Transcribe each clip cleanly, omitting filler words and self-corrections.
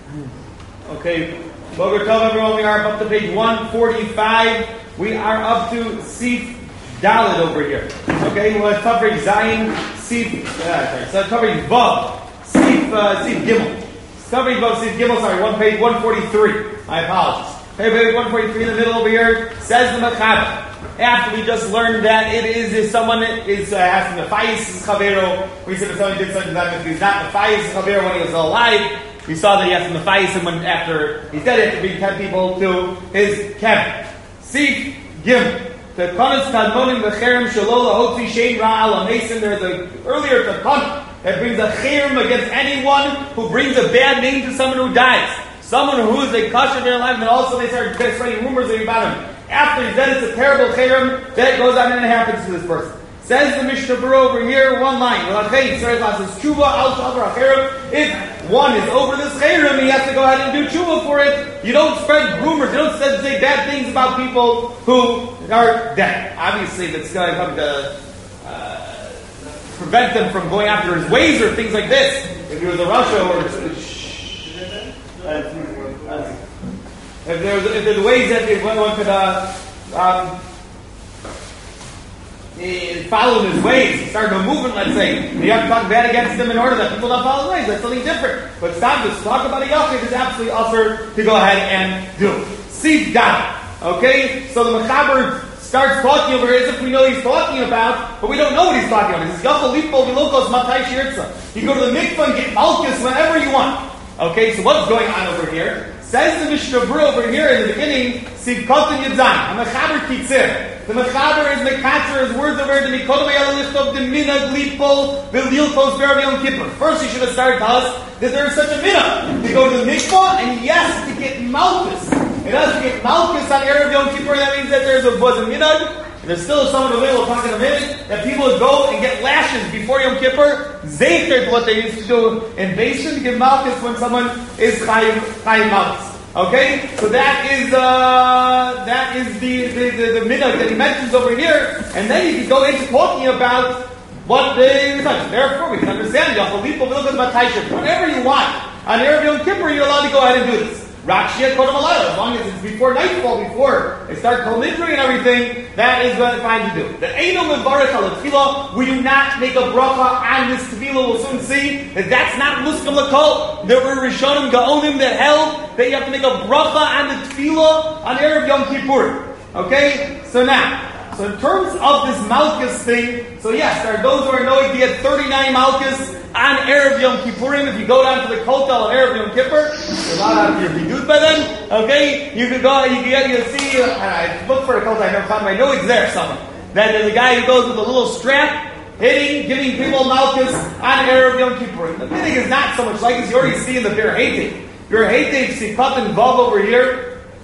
Okay, Boger Tov, everyone. We are up to page 145. We are up to Sif Dalet over here. Okay, we're covering Zion, Sif, so covering Vav, Sif Gimel. Covering Vav, Sif Gimel, sorry, page 143. My apologies. Okay, page 143 in the middle over here, says the Mechaber. After we just learned that it is if someone is has to Mefayis Chavero, we said if someone did something that if he's not Mefayis Chavero when he was alive, we saw that he has to Mefayis him when after he's dead, he has to bring 10 people to his cabin. Sif Gimel. The Kanas Kadmonim Becherem Shalola Hotzi Shein Ra'al Mason. There's an earlier Takan that brings a cherem against anyone who brings a bad name to someone who dies. Someone who is a kasher in their life, and also they start spreading rumors about him. After he's dead, it's a terrible cherem that goes on and it happens to this person. Says the Mishnah Berurah over here, one line. If one is over this cherem, he has to go ahead and do tshuva for it. You don't spread rumors. You don't say bad things about people who are dead. Obviously, that's going to come to prevent them from going after his ways or things like this. If he was a Russia or if there's ways that one could follow his ways, start a movement, let's say, and you have to talk bad against him in order that people don't follow his ways. That's something different. But stop just talk about a yachid is absolutely usher to go ahead and do. Sif Dalet. Okay? So the Mechaber starts talking over here as if we know he's talking about, but we don't know what he's talking about. He says, Yachol Lipo Vilokos Matai Shirtza. You go to the mikvah and get malchus whenever you want. Okay, so what's going on over here? Says the Mishnah Berurah over here in the beginning, Sivkot and Yadzayin. A Mechaber Kitzir. The Mechaber is Mekatzer, his words over here, the Mikodom Yalalichtov, the Minag Lipol, Vililkos Berav Yom Kippur. First, he should have started to us that there is such a minhag to go to the mikvah and yes, to get malchus. It has to get malchus on Erev Yom Kippur. That means that there was a minhag. There's still someone available, we'll talk in a minute, that people would go and get lashes before Yom Kippur. Zecher, what they used to do in Beis to give malchus when someone is chayim malchus. Okay, so that is the minhag that he mentions over here, and then you can go into talking about what they touch. Therefore, we can understand whenever you want on Erev Yom Kippur, you're allowed to go ahead and do this. Rakshia Kodam Alayla, as long as it's before nightfall, before they start Kol Nidri and everything, that is what it's fine to do. The Eino Mevarech al Tefillah, we do not make a bracha on this Tefillah. We'll soon see that that's not Muskam L'Kol. There were Rishonim Gaonim that held that you have to make a bracha on the Tefillah on Erev Yom Kippur. Okay? So in terms of this Malchus thing, so yes, there are those who are knowing to get 39 Malchus on Erev Yom Kippurim. If you go down to the Kotel on Erev Yom Kippur, you're not out of your bidut by then. Okay, you can go. You'll see. I look for a Kotel. I never found him. I know it's there somewhere. That there's a guy who goes with a little strap, giving people Malchus on Erev Yom Kippurim. The thing is not so much like this. You already see in the Bir Hativ. Bir Hativ, Sipat and Vav over here.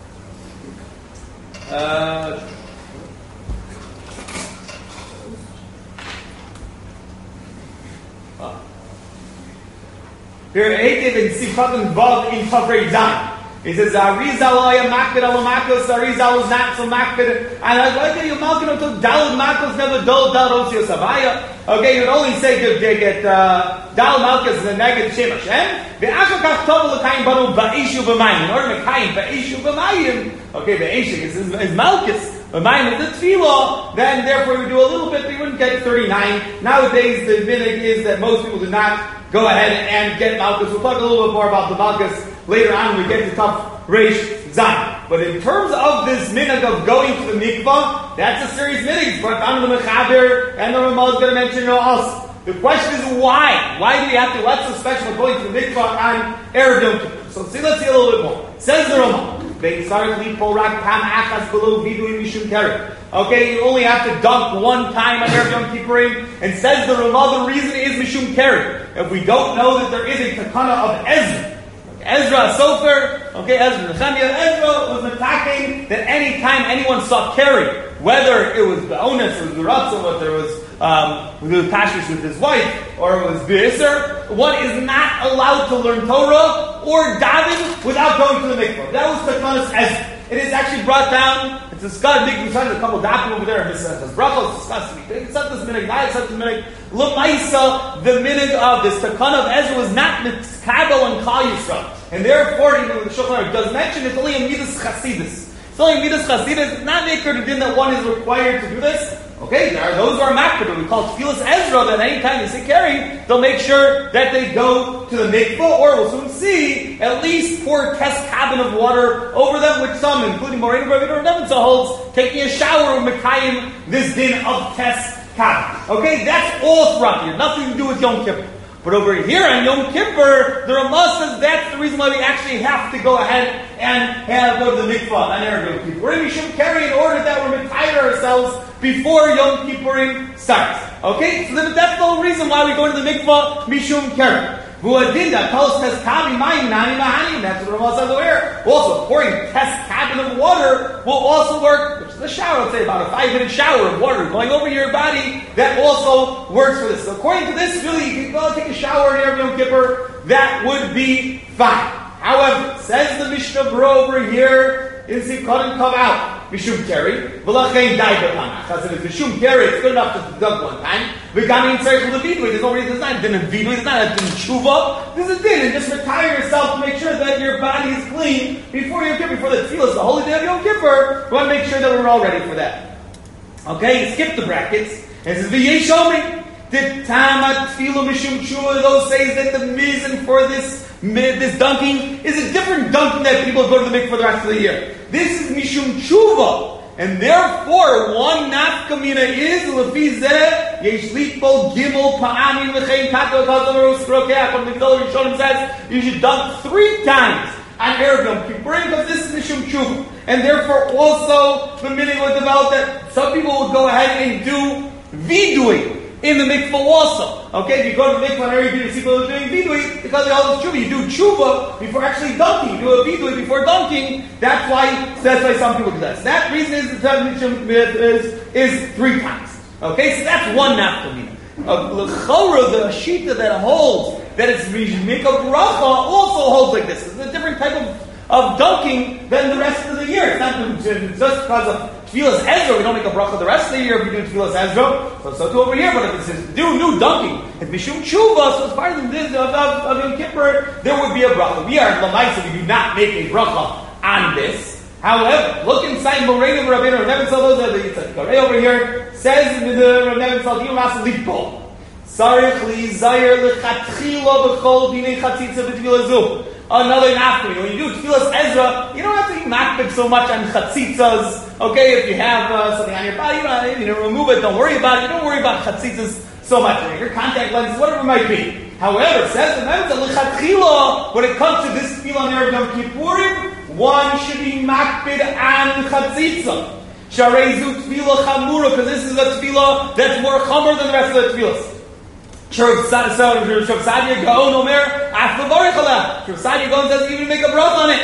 Here, Hativ and Sifat and Vav in Tavrei Zayin. He says, Arizal oya makbid al makos, Arizal was not so makbid. And I was like, you malkin until Dal makos never dol osio savaya. Okay, you would only say to get Dal malkos and the negative Shem Hashem. Ve'ashakach tov l'kayim banu ba'ishu b'mayim. In order to kayim ba'ishu b'mayim, okay, ba'ishu is malkos. B'mayim is the tefillah, then therefore we do a little bit, we wouldn't get 39. Nowadays, the minhag is that most people do not go ahead and get Malchus. We'll talk a little bit more about the Malchus later on when we get to Tav Reish Zayin. But in terms of this minhag of going to the mikvah, that's a serious minhag. But on the Mechaber and the Ramah is going to mention also. The question is why? Why do we have to? What's so special about going to the mikvah on Erev Yom Kippur? So let's see a little bit more. Says the Ramah. Okay, you only have to dunk one time on Erev Yom Kippurim, and says the Ramah, the reason is Mishum Keri. If we don't know that there is a takana of Ezra, Ezra Sofer, okay, Ezra was attacking that any time anyone saw Keri, whether it was the onus or the Ratzah, whether it was Tashish with his wife, or it was Be'eser, one is not allowed to learn Torah or daven without going to the mikvah. That was Takanas Ezra. It is actually brought down. It's discussed. Big Musan, a couple dapim over there. It's brachos discussed. It's not this minhag. Not this minhag. L'maisa, the minhag of this Takana of Ezra was not mitkabel and Kal Yisrael, and therefore, even the Shulchan Aruch does mention it's only a midas chasidus. It's only midas chasidus. It's not maker to din that one is required to do this. Okay, there are those who are makbid, we call tefillas Ezra, that anytime they say carrying, they'll make sure that they go to the mikvah, or we'll soon see, at least pour test cabin of water over them, which some, including Moreinu Rabbi Nebenzahl, holds, taking a shower with Mekayim, this din of test cabin. Okay, that's all throughout here, nothing to do with Yom Kippur. But over here on Yom Kippur, the Ramah says that's the reason why we actually have to go ahead and go to the mikvah on Erev Yom Kippur. We should carry in order that we're retire ourselves before Yom Kippurim starts. Okay? So that's the whole reason why we go to the mikvah, Mishum Keren. That's what Ramah says over here. Also, pouring test cabin of water will also work, which is a shower, let's say about a 5-minute shower of water going over your body, that also works for this. So according to this, really, you can go take a shower in Yom Kippur, that would be fine. However, says the Mishnah Berurah over here, is it couldn't come out. Mishum Keri, V'lachein dai b'panach. As if it's Mishum Keri, it's good enough to dunk one time. V'gamin tzarich l'vidui, there's no reason, there's not a din of vidui, there's not a din of tshuva. There's a din, and just retire yourself to make sure that your body is clean before Yom Kippur, before the tefillah, the holy day of Yom Kippur. We want to make sure that we're all ready for that. Okay, skip the brackets. And it says, V'yesh omri, the tama tefillah mishum tshuva, those says that the reason for this dunking is a different dunking that people go to the mikvah for the rest of the year. This is mishum tshuva, and therefore one nafkamina is lefizeh yesh litpol gimel pa'amin v'chein kato kazamarus krokeh. When the Gemara Rishonim says you should dunk 3 times on Erev Yom Kippur, because this is mishum tshuva, and therefore also the meaning will develop that some people will go ahead and do vidui in the mikvah also. Okay, if you go to the mikvah and every you see people are doing vidui, because they all do tshuva. You do tshuva before actually dunking. You do a vidui before dunking. That's why some people do that. So that reason is the definition is 3 times. Okay, so that's one nafkamina. L'chora, the shita that holds that it's make a bracha also holds like this. It's a different type of dunking than the rest of the year. It's not just because of tefillas Ezra, we don't make a bracha the rest of the year if we do tefillas Ezra. So too over here, but if it says do new dunking, if mishum tshuva, so as part of this of Yom Kippur, there would be a bracha. We are in Lamaisa, we do not make a bracha on this. However, look inside Moreinu Rabbi Nebenzahl, the Yitzhak over here says in the Rabbi Nebenzahl, you must leave both. Sarich li zayir lechatchila b'chol dinei chatzitza b'tefillah zu. Another nafkamina. When you do tefillas Ezra, you don't have to be makbid so much on chatzitzas. Okay, if you have something on your body, you know, remove it. Don't worry about it. Don't worry about chatzitzas so much. Your contact lenses, whatever it might be. However, says the Nebenzahl lechatchila, when it comes to this tefillah on Erev Yom Kippurim, one should be makbid on chatzitza. Sharezu tefillah chamura, because this is a tefillah that's more chamur than the rest of the tefillahs. Rav Sadia Gaon Omer, After Baruch Allah. Rav Sadia Gaon doesn't even make a bracha on it.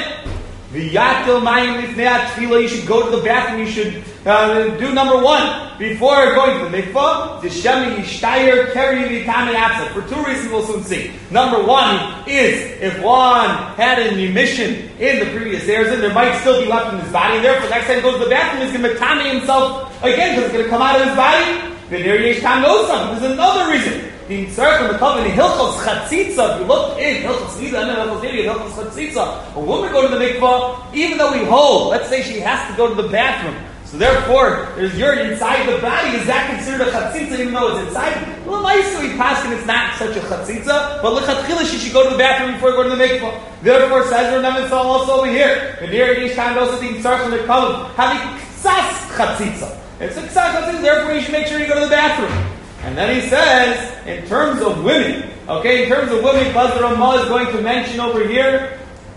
V'yatil mayim lifnei tefillah. You should go to the bathroom. You should do number 1 before going to the mikvah. D'shemi yishtayer keri v'tamei atzah. For 2 reasons we'll soon see. Number 1 is if one had an emission in the previous years, and there might still be left in his body. And therefore, next time he goes to the bathroom, he's going to tamei himself again because it's going to come out of his body. V'ner yesh tam nosam. There's another reason. The circle the cover in Hilchos Chatzitza. If you look in Hilchos Nida and Hilchos Nida, Hilchos Chatzitza, a woman go to the mikvah, even though we hold, let's say she has to go to the bathroom. So therefore, there's urine inside the body. Is that considered a chatzitza even though it's inside? Well, nicely passing, it's not such a chatzitza, but lechatchila she should go to the bathroom before going to the mikvah. Therefore, says Rav Nebenzahl also over here. And here each time also being circled the cover having ksas chatzitza. It's a ksas chatzitza. Therefore, you should make sure you go to the bathroom. And then he says, in terms of women, okay, in terms of women, because the Ramah is going to mention over here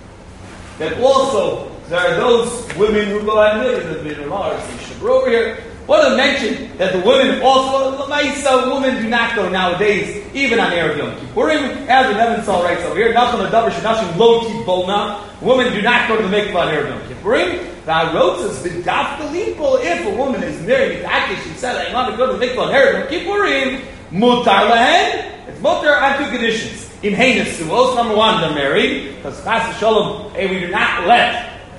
that also there are those women who go and live in the Ramah over here. What to mention that the women also, women do not go nowadays, even on Erev Yom Kippurim, as the Nebenzahl writes over here, Nachon Adavar Shenashim Lo Tibolna. Women do not go to the mikvah on Erev Yom Kippurim. That wrote us the dafka lipo. If a woman is married, she said, "I want to go to the mikvah on Erev Yom Kippurim." Mutar lehen. It's mutar on 2 conditions. In heinous suos, number 1, they're married because chas v'shalom, we do not let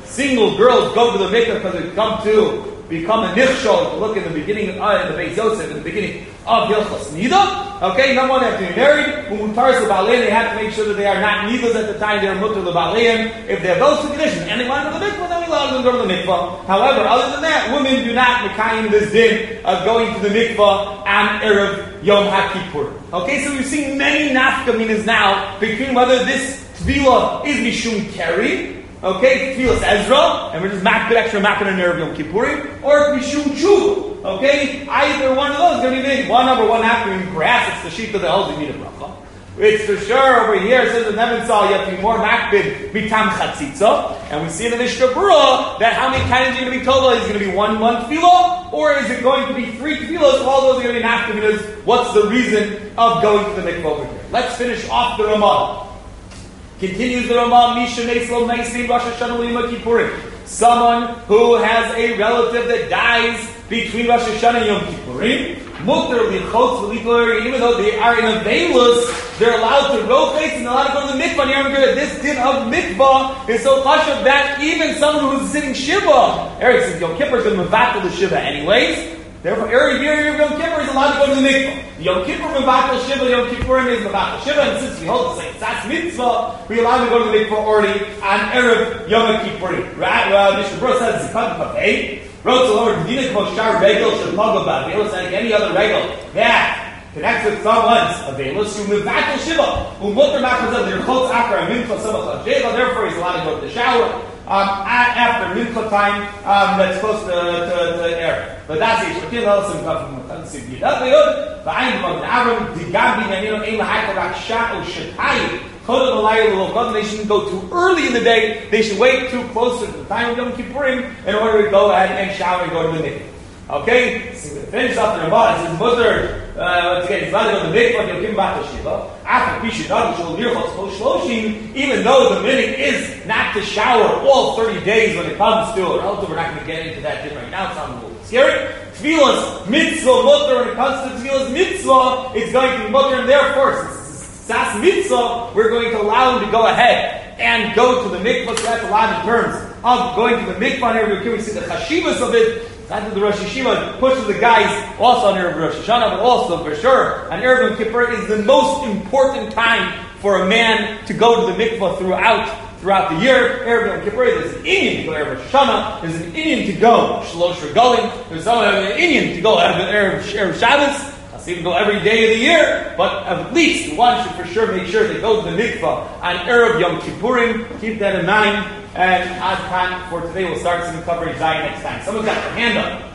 single girls go to the mikvah because they come to become a nichshol. To look in the beginning in the Beis Yosef, in the beginning of Hilchos Nida. Okay, number one, they have to be married. Umutaris lebaleim, they have to make sure that they are not nidas at the time they are mutar lebaleim. If they have those two conditions and they want to go to the mikvah, then we allow them to go to the mikvah. However, other than that, women do not mekayim this din of going to the mikvah on erev Yom HaKippur. Okay, so we've seen many nafkaminas now between whether this tvila is mishum keri. Okay, Tfilas Ezra, and we're just extra makin on Erev Yom Kippurim, or Mishum Tshuva. Okay, either one of those is going to be made. One number one happening grass, it's the sheep of the elder need a bracha. It's for sure over here, it says in Neven Saw, you have to be more makbid mitam chatzitza, and we see in the Mishnah Berurah that how many times are going to be told, is it going to be one tefillah, or is it going to be 3 tefillahs? All those are going to be nafkaminas. What's the reason of going to the mikvah over here? Let's finish off the Ramah. Continues the Ramah, Misha Neislo Neisim Rosh Hashanah Yom Kippurim. Someone who has a relative that dies between Rosh Hashanah and Yom Kippurim, Mutter Lichotz V'Likor, even though they are in a veilus, they're allowed to rotate and they're allowed to go to the mikvah. And you remember this din of mikvah is so chashuv that even someone who's sitting shiva, Eric says Yom Kippur is going to mevatel the shiva anyways. Therefore, every year Yom Kippur is allowed to go to the mikvah. Yom Kippur mevatel shiva, Yom Kippurim is mevatel shiva, and since we hold the same sas mitzvah, we allow to go to the mikvah already on erev Yom Kippurim. Mishnah Berurah says Zikat Kavei. Wrote to Lord Medina Kmo Shar Regel Shemaga Bavelos, like any other regel that connects with someone's Avelos, who mevatel shiva, who mutter machazah their chotz akar mincha samach sheva. Therefore, he's allowed to go to the shower. After mincha time, that's close to Erev. But that's it. Shvatim Elosim Kafim Matansim Yidat Vayod V'ayim B'Avim Avram Digam Binyanino Ein Lahayta Raksha O Shetayim Chodot Alayah L'Lokot. They shouldn't go too early in the day. They should wait too close to the time of Yom Kippurim in order to go ahead and shower and go to the mikvah. Okay, so we finish up the Ramah. It says, Mutter, once again, it's allowed to go to the mikvah, you'll give back to Shiva. After Pisha Dagi, Shul Lirchot, Shul Shloshim, even though the minute is not to shower all 30 days when it comes to a relative, we're not going to get into that right now, it's not a little scary. Tfilas mitzvah mutter, when it comes to Tfilas mitzvah, it's going to be mutter, and therefore, since this is Sas mitzvah, we're going to allow him to go ahead and go to the mikvah. So that's allowed in terms of going to the mikvah. And here we see the chashivas of it. Not that the Rosh Hashiva pushes the guys also on Erev Rosh Hashanah, but also for sure on Erev Yom Kippur is the most important time for a man to go to the mikvah throughout the year. Erev Yom Kippur, there's an Inyan to go to Erev Rosh Hashanah, there's an Inyan to go Shalosh Regalim, there's an Inyan to go Erev Shabbos. So you can go every day of the year, but at least one should for sure make sure they go to the mikvah on Erev Yom Kippurim. Keep that in mind. And Adkan for today, we'll start some coverage next time. Someone's got their hand up.